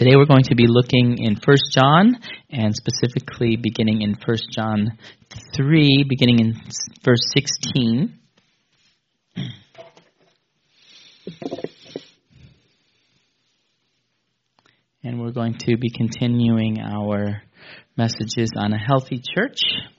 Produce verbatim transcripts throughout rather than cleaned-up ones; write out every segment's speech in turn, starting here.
Today we're going to be looking in First John, and specifically beginning in First John three, beginning in verse sixteen. And we're going to be continuing our messages on a healthy church.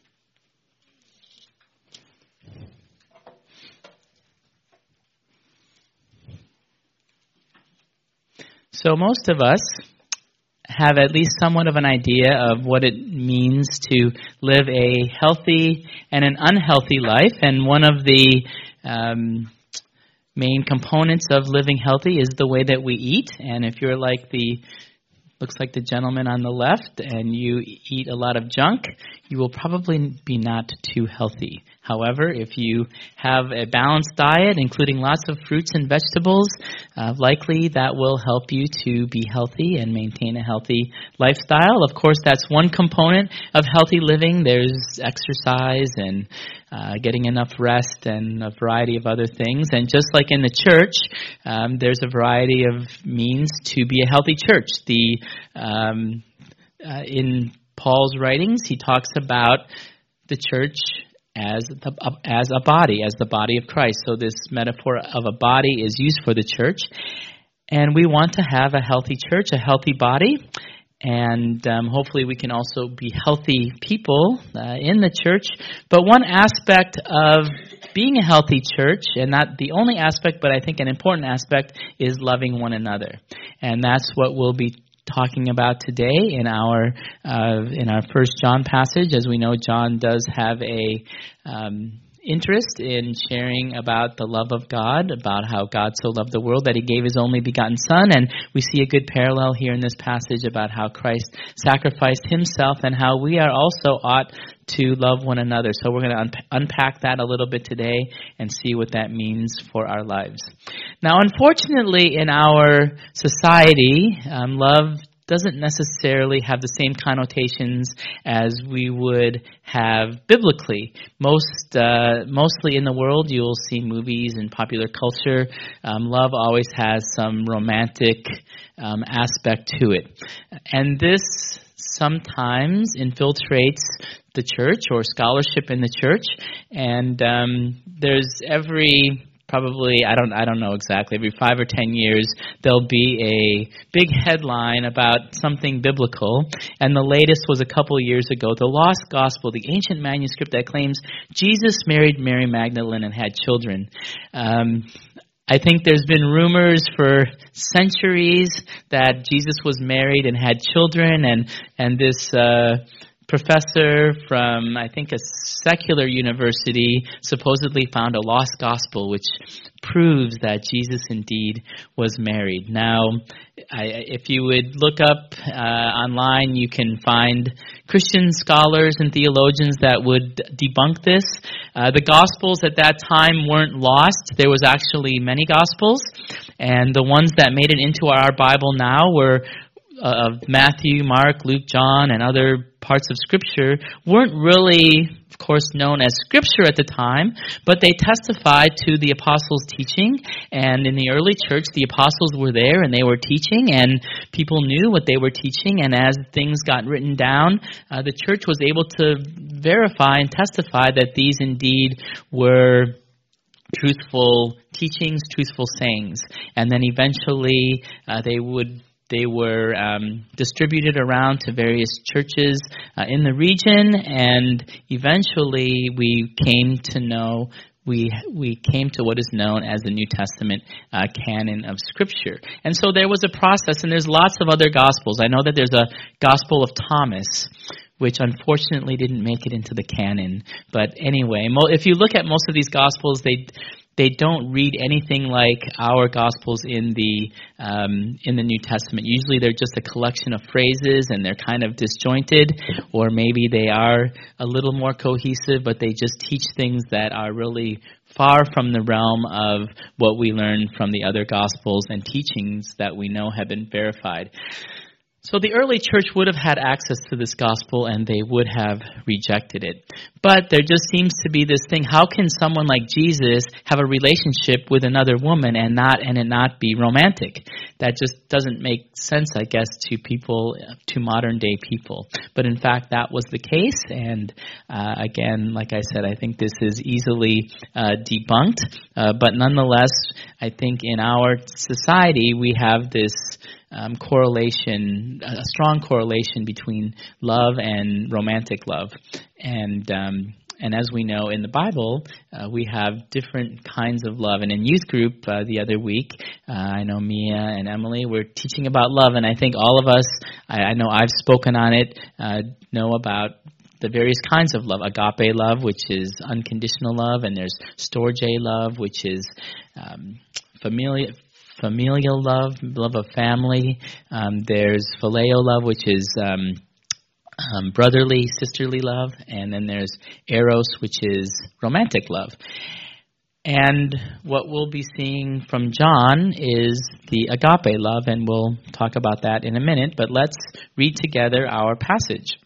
So most of us have at least somewhat of an idea of what it means to live a healthy and an unhealthy life. And one of the um, main components of living healthy is the way that we eat. And if you're like the, looks like the gentleman on the left, and you eat a lot of junk, you will probably be not too healthy. However, if you have a balanced diet, including lots of fruits and vegetables, uh, likely that will help you to be healthy and maintain a healthy lifestyle. Of course, that's one component of healthy living. There's exercise and uh, getting enough rest and a variety of other things. And just like in the church, um, there's a variety of means to be a healthy church. The um, uh, in Paul's writings, he talks about the church as the, as a body, as the body of Christ. So this metaphor of a body is used for the church. And we want to have a healthy church, a healthy body. And um, hopefully we can also be healthy people uh, in the church. But one aspect of being a healthy church, and not the only aspect, but I think an important aspect, is loving one another. And that's what we'll be talking about today in our uh, in our First John passage. As we know, John does have a um, interest in sharing about the love of God, about how God so loved the world that he gave his only begotten Son. And we see a good parallel here in this passage about how Christ sacrificed himself and how we are also ought to love one another. So we're going to un- unpack that a little bit today and see what that means for our lives. Now, unfortunately, in our society, um, love doesn't necessarily have the same connotations as we would have biblically. Most, uh, mostly in the world, you'll see movies and popular culture. Um, love always has some romantic um, aspect to it. And this sometimes infiltrates the church or scholarship in the church. And um, there's every... Probably, I don't I don't know exactly, every five or ten years, there'll be a big headline about something biblical. And the latest was a couple years ago, the Lost Gospel, the ancient manuscript that claims Jesus married Mary Magdalene and had children. Um, I think there's been rumors for centuries that Jesus was married and had children, and, and this Uh, professor from, I think, a secular university supposedly found a lost gospel which proves that Jesus indeed was married. Now, I, if you would look up uh, online, you can find Christian scholars and theologians that would debunk this. Uh, the Gospels at that time weren't lost. There was actually many Gospels, and the ones that made it into our Bible now were uh, of Matthew, Mark, Luke, John, and other parts of Scripture weren't really, of course, known as Scripture at the time, but they testified to the apostles' teaching. And in the early church, the apostles were there and they were teaching, and people knew what they were teaching. And as things got written down, uh, the church was able to verify and testify that these indeed were truthful teachings, truthful sayings. And then eventually uh, they would They were um, distributed around to various churches uh, in the region, and eventually we came to know, we we came to what is known as the New Testament uh, canon of Scripture. And so there was a process, and there's lots of other Gospels. I know that there's a Gospel of Thomas, which unfortunately didn't make it into the canon. But anyway, if you look at most of these Gospels, they They don't read anything like our Gospels in the um, in the New Testament. Usually they're just a collection of phrases and they're kind of disjointed, or maybe they are a little more cohesive, but they just teach things that are really far from the realm of what we learn from the other Gospels and teachings that we know have been verified. So the early church would have had access to this gospel and they would have rejected it. But there just seems to be this thing, how can someone like Jesus have a relationship with another woman and not and it not be romantic? That just doesn't make sense, I guess, to people, to modern day people. But in fact, that was the case. And uh, again, like I said, I think this is easily uh, debunked. Uh, but nonetheless, I think in our society, we have this Um, correlation, a strong correlation between love and romantic love. And um, and as we know in the Bible, uh, we have different kinds of love. And in youth group uh, the other week, uh, I know Mia and Emily were teaching about love. And I think all of us, I, I know I've spoken on it, uh, know about the various kinds of love. Agape love, which is unconditional love. And there's storge love, which is um, familiar. Familial love, love of family. Um, there's phileo love, which is um, um, brotherly, sisterly love. And then there's eros, which is romantic love. And what we'll be seeing from John is the agape love, and we'll talk about that in a minute. But let's read together our passage.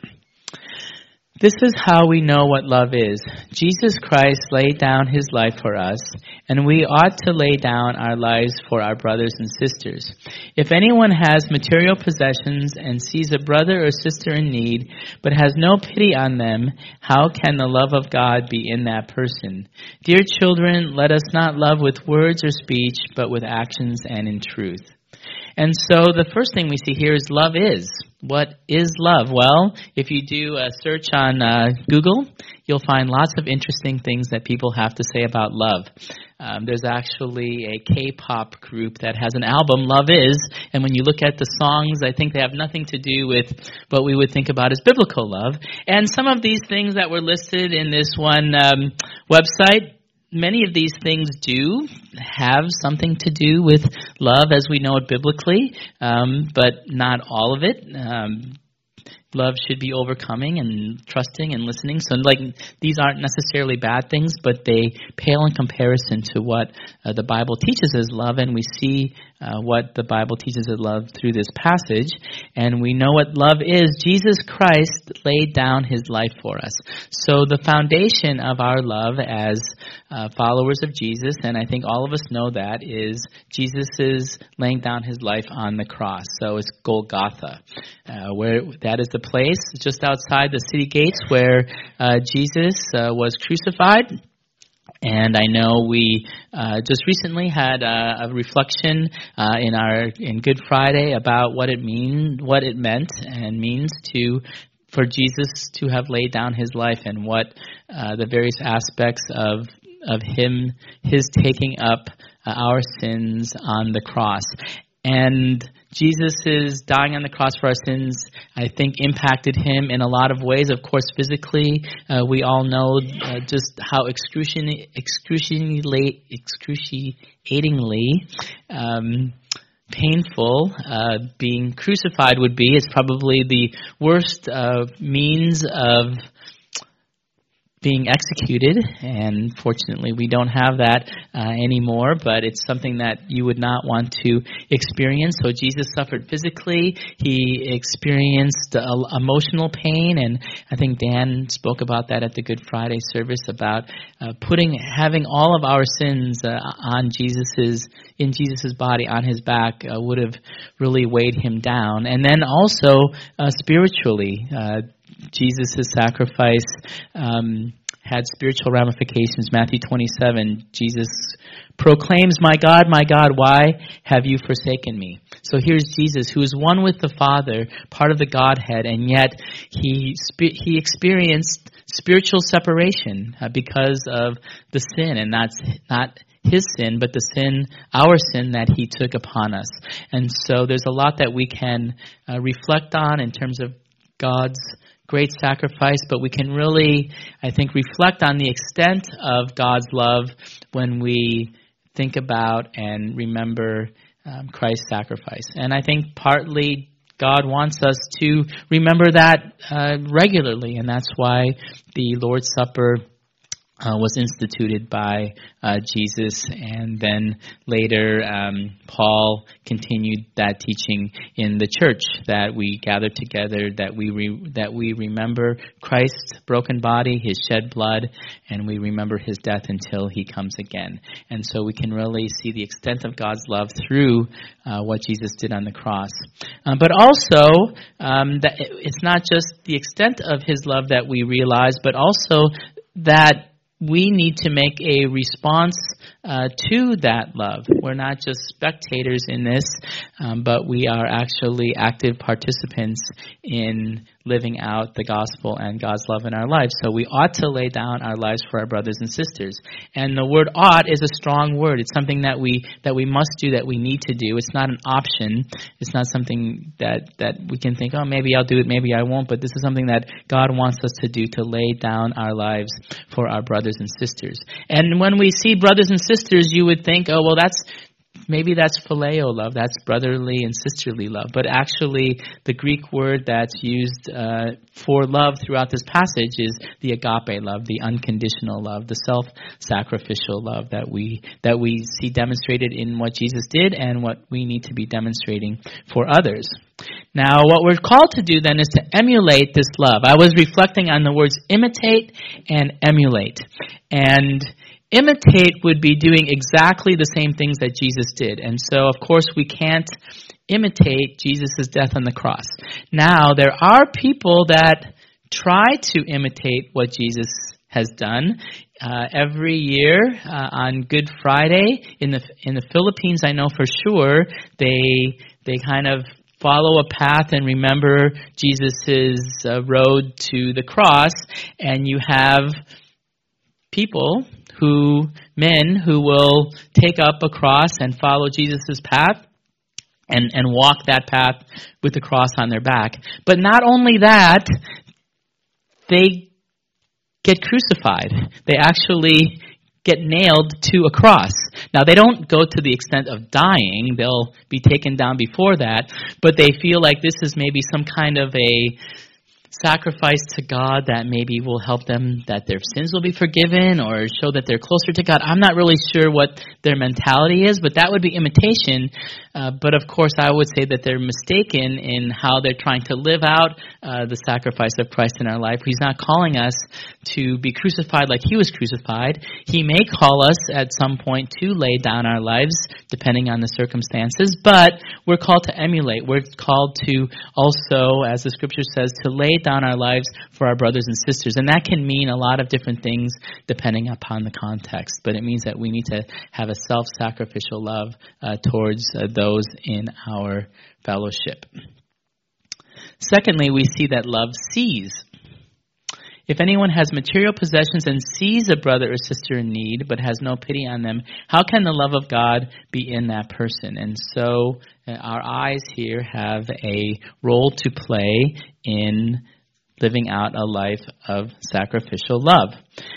This is how we know what love is. Jesus Christ laid down his life for us, and we ought to lay down our lives for our brothers and sisters. If anyone has material possessions and sees a brother or sister in need, but has no pity on them, how can the love of God be in that person? Dear children, let us not love with words or speech, but with actions and in truth. And so the first thing we see here is love is. What is love? Well, if you do a search on uh, Google, you'll find lots of interesting things that people have to say about love. Um, there's actually a K-pop group that has an album, Love Is, and when you look at the songs, I think they have nothing to do with what we would think about as biblical love. And some of these things that were listed in this one um, website, many of these things do have something to do with love as we know it biblically, um, but not all of it. Um, love should be overcoming and trusting and listening. So, like, these aren't necessarily bad things, but they pale in comparison to what uh, the Bible teaches as love, and we see uh, what the Bible teaches as love through this passage, and we know what love is. Jesus Christ laid down his life for us. So the foundation of our love as uh, followers of Jesus, and I think all of us know that, is Jesus is laying down his life on the cross. So it's Golgotha, uh, where that is the place just outside the city gates where uh, Jesus uh, was crucified. And I know we uh, just recently had a, a reflection uh, in our in Good Friday about what it mean, what it meant and means to for Jesus to have laid down his life, and what uh, the various aspects of of him, his taking up uh, our sins on the cross. And Jesus' dying on the cross for our sins, I think, impacted him in a lot of ways. Of course, physically, uh, we all know uh, just how excruciating, excruciatingly, excruciatingly um, painful uh, being crucified would be. It's probably the worst uh, means of being executed, and fortunately we don't have that uh, anymore, but it's something that you would not want to experience. So Jesus suffered physically, he experienced uh, emotional pain, and I think Dan spoke about that at the Good Friday service, about uh, putting, having all of our sins uh, on Jesus's, in Jesus's body, on his back, uh, would have really weighed him down. And then also uh, spiritually, uh, Jesus' sacrifice um, had spiritual ramifications. Matthew twenty-seven, Jesus proclaims, "My God, my God, why have you forsaken me?" So here's Jesus, who is one with the Father, part of the Godhead, and yet he he experienced spiritual separation uh, because of the sin, and that's not his sin, but the sin, our sin that he took upon us. And so there's a lot that we can uh, reflect on in terms of God's great sacrifice, but we can really, I think, reflect on the extent of God's love when we think about and remember um, Christ's sacrifice. And I think partly God wants us to remember that uh, regularly, and that's why the Lord's Supper Uh, was instituted by uh, Jesus, and then later um, Paul continued that teaching in the church, that we gather together, that we re- that we remember Christ's broken body, his shed blood, and we remember his death until he comes again. And so we can really see the extent of God's love through uh, what Jesus did on the cross. Uh, but also, um, that it's not just the extent of his love that we realize, but also that we need to make a response uh, to that love. We're not just spectators in this, um, but we are actually active participants in living out the gospel and God's love in our lives. So we ought to lay down our lives for our brothers and sisters. And the word ought is a strong word. It's something that we that we must do, that we need to do. It's not an option. It's not something that, that we can think, oh, maybe I'll do it, maybe I won't. But this is something that God wants us to do, to lay down our lives for our brothers and sisters. And when we see brothers and sisters, you would think, oh, well, that's maybe that's phileo love, that's brotherly and sisterly love. But actually, the Greek word that's used uh, for love throughout this passage is the agape love, the unconditional love, the self-sacrificial love that we that we see demonstrated in what Jesus did and what we need to be demonstrating for others. Now, what we're called to do then is to emulate this love. I was reflecting on the words imitate and emulate. And imitate would be doing exactly the same things that Jesus did. And so, of course, we can't imitate Jesus' death on the cross. Now, there are people that try to imitate what Jesus has done. Uh, every year uh, on Good Friday in the in the Philippines, I know for sure, they they kind of follow a path and remember Jesus' uh, road to the cross, and you have people who, men who will take up a cross and follow Jesus' path and, and walk that path with the cross on their back. But not only that, they get crucified. They actually get nailed to a cross. Now, they don't go to the extent of dying. They'll be taken down before that. But they feel like this is maybe some kind of a sacrifice to God that maybe will help them, that their sins will be forgiven or show that they're closer to God. I'm not really sure what their mentality is, but that would be imitation. Uh, but of course, I would say that they're mistaken in how they're trying to live out uh, the sacrifice of Christ in our life. He's not calling us to be crucified like he was crucified. He may call us at some point to lay down our lives, depending on the circumstances, but we're called to emulate. We're called to also, as the scripture says, to lay down our lives for our brothers and sisters. And that can mean a lot of different things depending upon the context. But it means that we need to have a self-sacrificial love uh, towards uh, those in our fellowship. Secondly, we see that love sees. If anyone has material possessions and sees a brother or sister in need but has no pity on them, how can the love of God be in that person? And so uh, our eyes here have a role to play in living out a life of sacrificial love.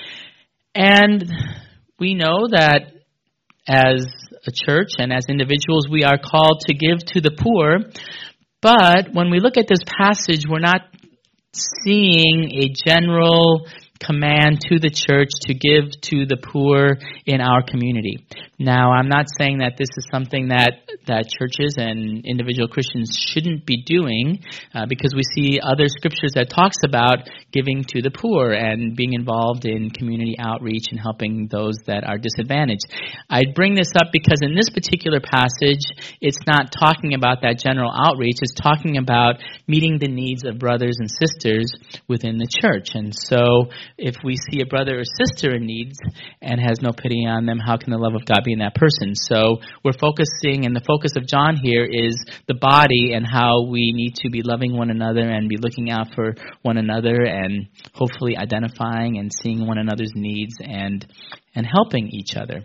And we know that as a church and as individuals, we are called to give to the poor. But when we look at this passage, we're not seeing a general command to the church to give to the poor in our community. Now, I'm not saying that this is something that, that churches and individual Christians shouldn't be doing, uh, because we see other scriptures that talks about giving to the poor and being involved in community outreach and helping those that are disadvantaged. I bring this up because in this particular passage, it's not talking about that general outreach. It's talking about meeting the needs of brothers and sisters within the church. And so if we see a brother or sister in need and has no pity on them, how can the love of God be in that person? So we're focusing, and the focus of John here is the body and how we need to be loving one another and be looking out for one another and hopefully identifying and seeing one another's needs and and helping each other.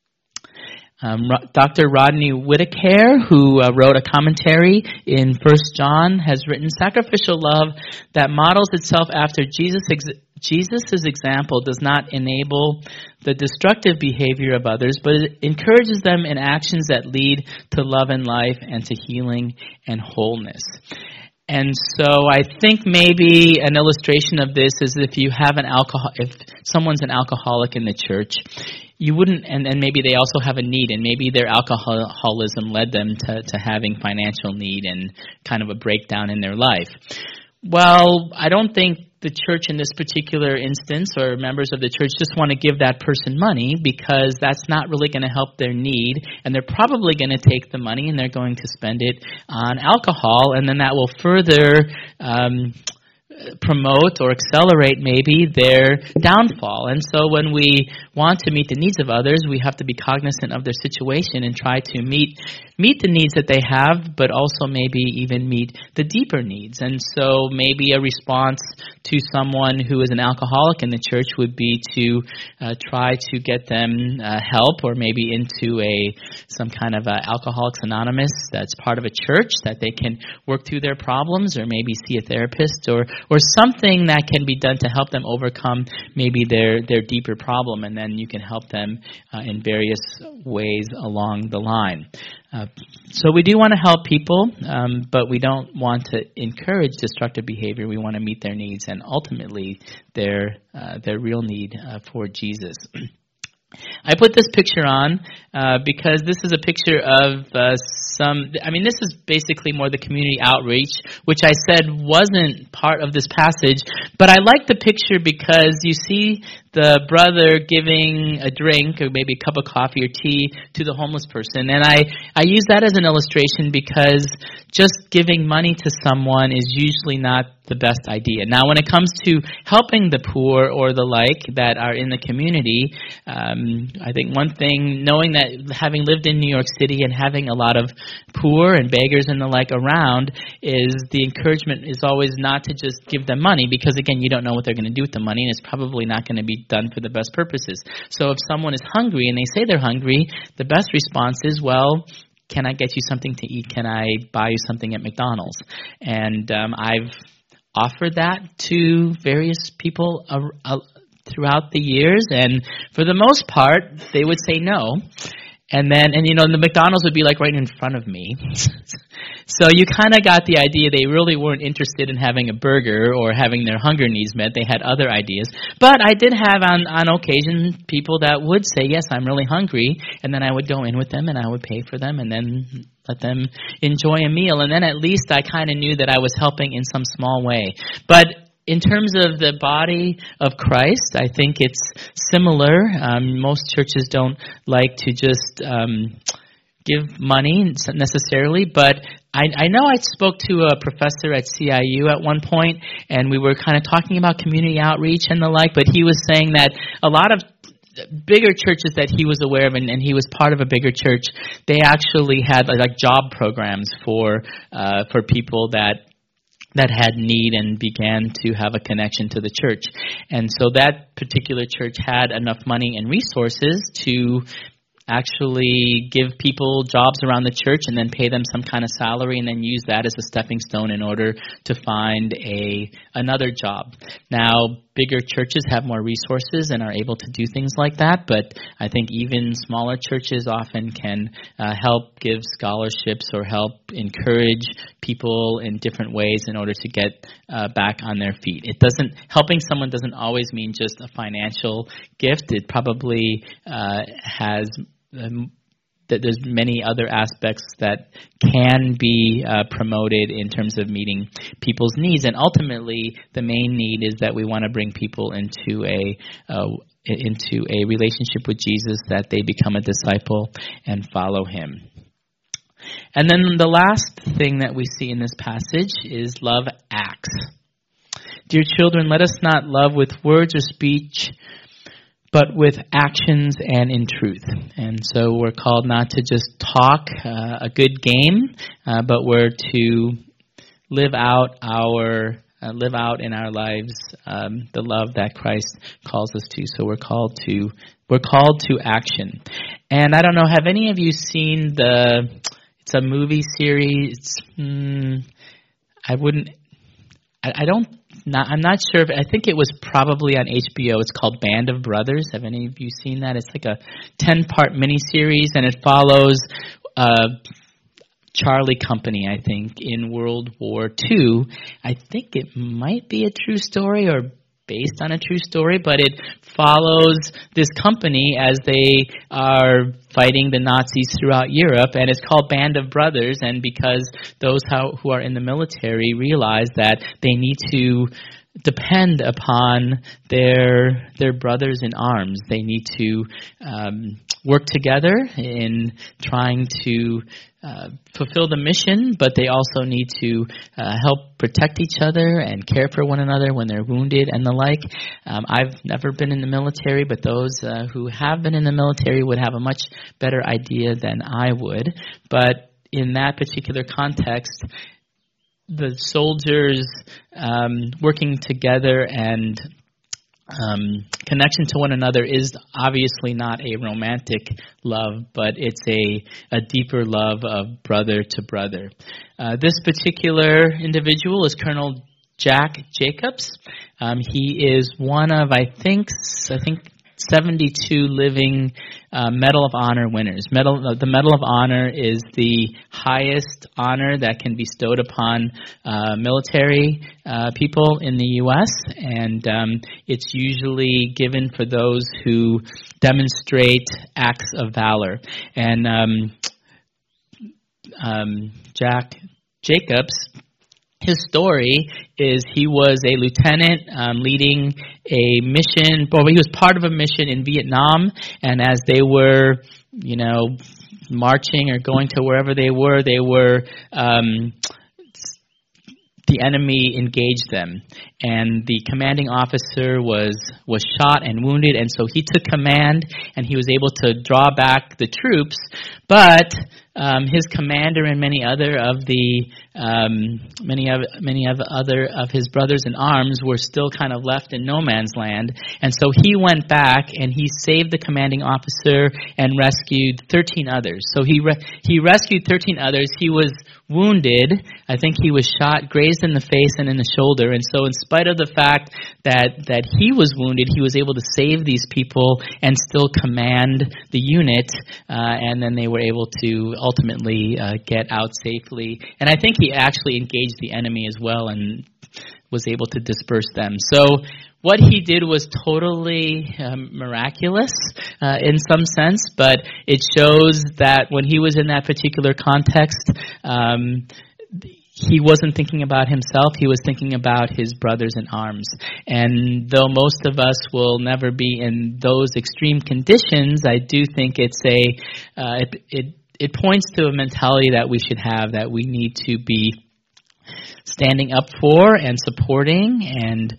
Um, Doctor Rodney Whitaker, who uh, wrote a commentary in First John, has written, sacrificial love that models itself after Jesus' ex- Jesus' example does not enable the destructive behavior of others, but it encourages them in actions that lead to love and life and to healing and wholeness. And so I think maybe an illustration of this is if you have an alcohol, if someone's an alcoholic in the church, you wouldn't, and, and maybe they also have a need, and maybe their alcoholism led them to, to having financial need and kind of a breakdown in their life. Well, I don't think the church in this particular instance or members of the church just want to give that person money, because that's not really going to help their need, and they're probably going to take the money and they're going to spend it on alcohol, and then that will further um, promote or accelerate maybe their downfall. And so when we want to meet the needs of others, we have to be cognizant of their situation and try to meet meet the needs that they have, but also maybe even meet the deeper needs. And so maybe a response to someone who is an alcoholic in the church would be to uh, try to get them uh, help, or maybe into a some kind of a Alcoholics Anonymous that's part of a church that they can work through their problems, or maybe see a therapist, or or something that can be done to help them overcome maybe their, their deeper problem, and then you can help them uh, in various ways along the line. Uh, so we do want to help people, um, but we don't want to encourage destructive behavior. We want to meet their needs and ultimately their uh, their real need uh, for Jesus. I put this picture on uh, because this is a picture of uh, some, I mean, this is basically more the community outreach, which I said wasn't part of this passage, but I like the picture because you see the brother giving a drink or maybe a cup of coffee or tea to the homeless person. And I, I use that as an illustration because just giving money to someone is usually not the best idea. Now, when it comes to helping the poor or the like that are in the community, um, I think one thing, knowing that having lived in New York City and having a lot of poor and beggars and the like around, is the encouragement is always not to just give them money, because again, you don't know what they're going to do with the money, and it's probably not going to be done for the best purposes. So if someone is hungry and they say they're hungry, the best response is, well, can I get you something to eat? Can I buy you something at McDonald's? And um, I've offered that to various people uh, uh, throughout the years, and for the most part, they would say no. And then, and you know, the McDonald's would be like right in front of me. So you kind of got the idea they really weren't interested in having a burger or having their hunger needs met. They had other ideas. But I did have on, on occasion people that would say, yes, I'm really hungry. And then I would go in with them and I would pay for them and then let them enjoy a meal. And then at least I kind of knew that I was helping in some small way. But in terms of the body of Christ, I think it's similar. Um, most churches don't like to just um, give money necessarily, but I, I know I spoke to a professor at C I U at one point, and we were kind of talking about community outreach and the like, but he was saying that a lot of bigger churches that he was aware of, and, and he was part of a bigger church, they actually had like, like job programs for uh, for people that that had need and began to have a connection to the church. And so that particular church had enough money and resources to actually give people jobs around the church and then pay them some kind of salary and then use that as a stepping stone in order to find a another job. Now, bigger churches have more resources and are able to do things like that, but I think even smaller churches often can uh, help give scholarships or help encourage people in different ways in order to get uh, back on their feet. It doesn't helping someone doesn't always mean just a financial gift. It probably uh, has um, that there's many other aspects that can be uh, promoted in terms of meeting people's needs. And ultimately, the main need is that we want to bring people into a uh, into a relationship with Jesus, that they become a disciple and follow him. And then the last thing that we see in this passage is love acts. Dear children, let us not love with words or speech, but with actions and in truth. And so we're called not to just talk uh, a good game, uh, but we're to live out our uh, live out in our lives um, the love that Christ calls us to. So we're called to we're called to action. And I don't know, have any of you seen the? It's a movie series. Hmm, I wouldn't. I, I don't. Not, I'm not sure. If, I think it was probably on H B O. It's called Band of Brothers. Have any of you seen that? It's like a ten-part miniseries, and it follows uh, Charlie Company, I think, in World War Two. I think it might be a true story or based on a true story, but it follows this company as they are fighting the Nazis throughout Europe, and it's called Band of Brothers, and because those how, who are in the military realize that they need to depend upon their their brothers in arms. They need to um, work together in trying to uh, fulfill the mission, but they also need to uh, help protect each other and care for one another when they're wounded and the like. Um, I've never been in the military, but those uh, who have been in the military would have a much better idea than I would. But in that particular context, the soldiers um, working together and um, connection to one another is obviously not a romantic love, but it's a, a deeper love of brother to brother. Uh, this particular individual is Colonel Jack Jacobs. Um, he is one of, I think, I think. seventy-two living uh, Medal of Honor winners. Medal, the Medal of Honor is the highest honor that can be bestowed upon uh, military uh, people in the U S, and um, it's usually given for those who demonstrate acts of valor. And um, um, Jack Jacobs, his story is he was a lieutenant um, leading a mission, well, he was part of a mission in Vietnam, and as they were, you know, marching or going to wherever they were, they were, um, the enemy engaged them, and the commanding officer was was shot and wounded, and so he took command, and he was able to draw back the troops, but um, his commander and many other of the um, many of many of other of his brothers in arms were still kind of left in no man's land, and so he went back and he saved the commanding officer and rescued thirteen others. So he re- he rescued thirteen others. He was wounded. I think he was shot, grazed in the face and in the shoulder. And so in spite of the fact that, that he was wounded, he was able to save these people and still command the unit. Uh, and then they were able to ultimately uh, get out safely. And I think he actually engaged the enemy as well and was able to disperse them. So what he did was totally um, miraculous uh, in some sense, but it shows that when he was in that particular context, um, he wasn't thinking about himself, he was thinking about his brothers in arms. And though most of us will never be in those extreme conditions, I do think it's a uh, it, it it points to a mentality that we should have, that we need to be standing up for and supporting and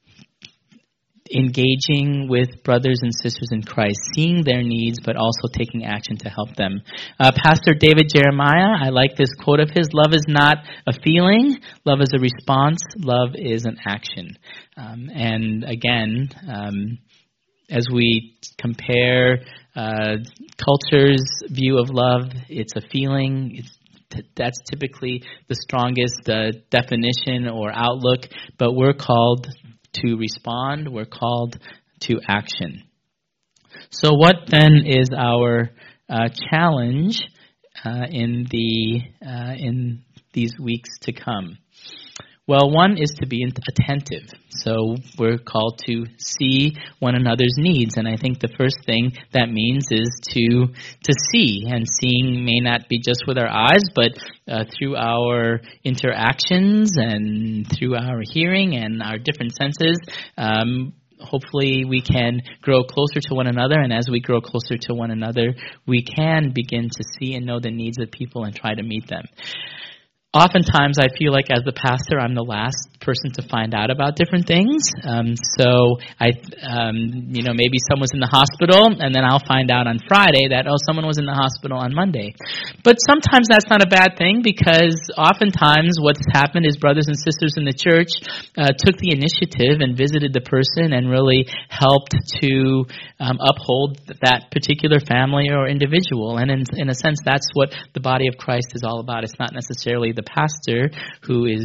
engaging with brothers and sisters in Christ, seeing their needs, but also taking action to help them. Uh, Pastor David Jeremiah, I like this quote of his: love is not a feeling, love is a response, love is an action. Um, and again, um, as we compare uh, culture's view of love, it's a feeling, it's that's typically the strongest uh, definition or outlook, but we're called to respond, we're called to action. So what then is our uh, challenge uh, in the uh, in these weeks to come? Well, one is to be attentive. So we're called to see one another's needs, and I think the first thing that means is to to see, and seeing may not be just with our eyes, but uh, through our interactions and through our hearing and our different senses. Um, hopefully we can grow closer to one another, and as we grow closer to one another, we can begin to see and know the needs of people and try to meet them. Oftentimes, I feel like as the pastor, I'm the last person to find out about different things. Um, so, I, um, you know, maybe someone's in the hospital, and then I'll find out on Friday that, oh, someone was in the hospital on Monday. But sometimes that's not a bad thing, because oftentimes what's happened is brothers and sisters in the church uh, took the initiative and visited the person and really helped to um, uphold that particular family or individual. And in, in a sense, that's what the body of Christ is all about. It's not necessarily the pastor who is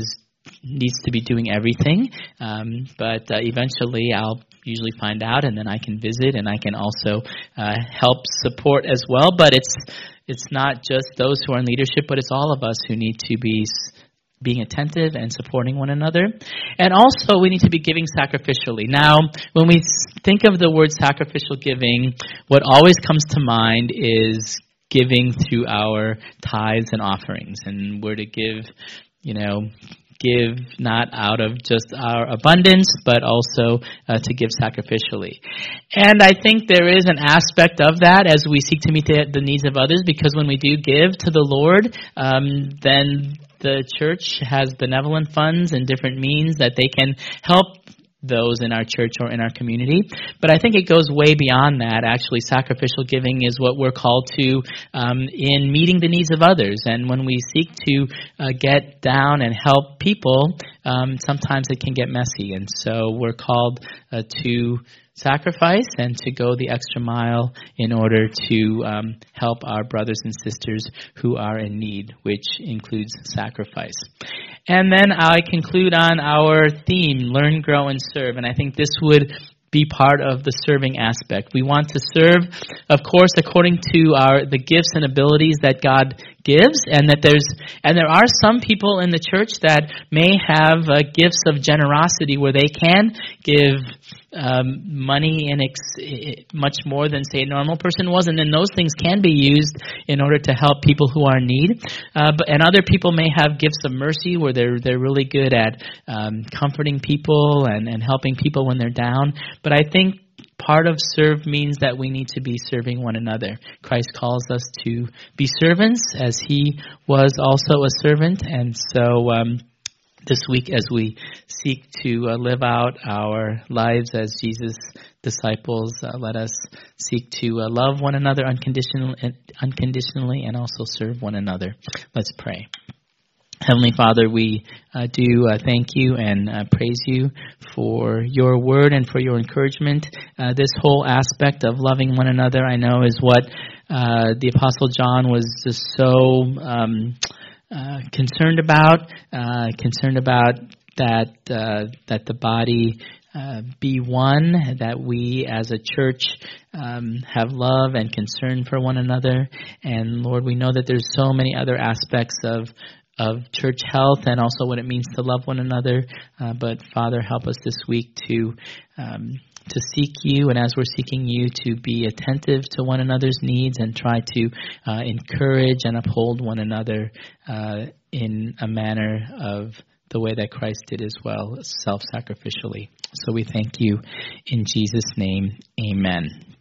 needs to be doing everything, um, but uh, eventually I'll usually find out, and then I can visit, and I can also uh, help support as well. But it's it's not just those who are in leadership, but it's all of us who need to be being attentive and supporting one another. And also we need to be giving sacrificially. Now, when we think of the word sacrificial giving, what always comes to mind is giving through our tithes and offerings. And we're to give, you know, give not out of just our abundance, but also uh, to give sacrificially. And I think there is an aspect of that as we seek to meet the, the needs of others, because when we do give to the Lord, um, then the church has benevolent funds and different means that they can help those in our church or in our community. But I think it goes way beyond that. Actually, sacrificial giving is what we're called to um, in meeting the needs of others. And when we seek to uh, get down and help people, um, sometimes it can get messy. And so we're called uh, to sacrifice and to go the extra mile in order to um, help our brothers and sisters who are in need, which includes sacrifice. And then I conclude on our theme, learn, grow, and serve. And I think this would be part of the serving aspect. We want to serve, of course, according to our the gifts and abilities that God gives, and that there's and there are some people in the church that may have uh, gifts of generosity where they can give um, money in ex- much more than, say, a normal person was, and then those things can be used in order to help people who are in need. Uh, but and other people may have gifts of mercy where they're they're really good at um, comforting people and, and helping people when they're down. But I think part of serve means that we need to be serving one another. Christ calls us to be servants as he was also a servant. And so um, this week as we seek to uh, live out our lives as Jesus' disciples, uh, let us seek to uh, love one another unconditionally, unconditionally and also serve one another. Let's pray. Heavenly Father, we uh, do uh, thank you and uh, praise you for your word and for your encouragement. Uh, this whole aspect of loving one another, I know, is what uh, the Apostle John was just so um, uh, concerned about, uh, concerned about that uh, that the body Uh, be one, that we as a church um, have love and concern for one another. And Lord, we know that there's so many other aspects of of church health and also what it means to love one another. Uh, but Father, help us this week to um, to seek you, and as we're seeking you, to be attentive to one another's needs and try to uh, encourage and uphold one another uh, in a manner of the way that Christ did as well, self-sacrificially. So we thank you in Jesus' name. Amen.